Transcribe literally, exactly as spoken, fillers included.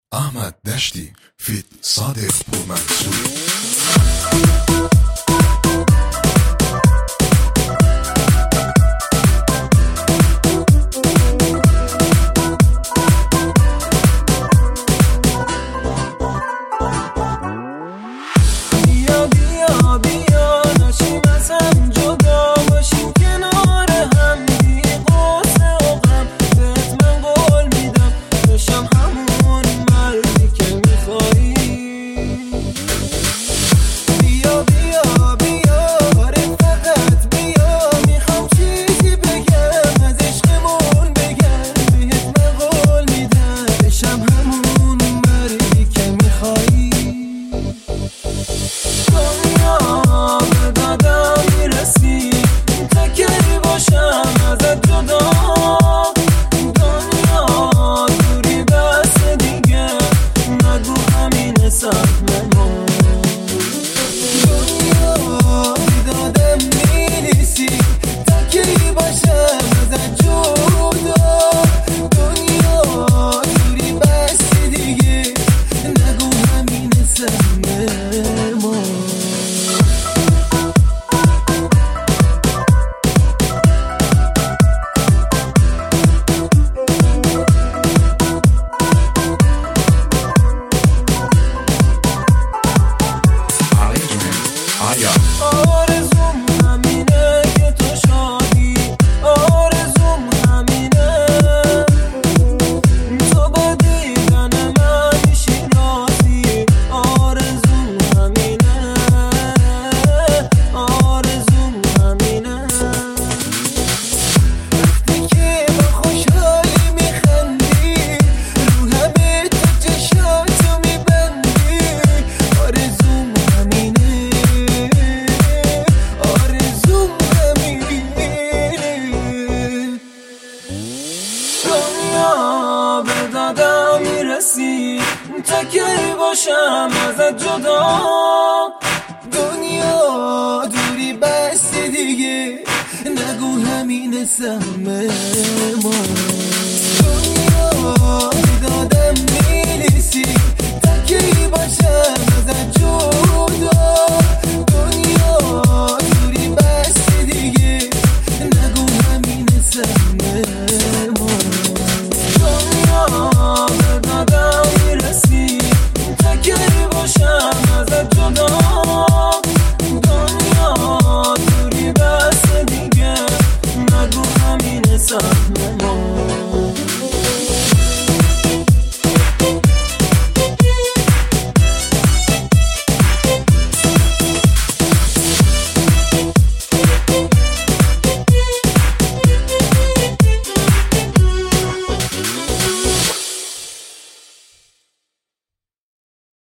احمد دشتی فیت صادق پورمنصور. آرزوم همینه که تو شادی، آرزوم همینه تو با دیدن من شی راضی، آرزوم همینه، آرزوم همینه. وقتی که با خوشحالی میخندی رو همه تو چشاتو میبندی، آرزوم همینه، دنیا به دادم میرسی تا کی باشم ازت جدا، دنیا دوری بستی دیگه نگو همین سهم ما، دنیا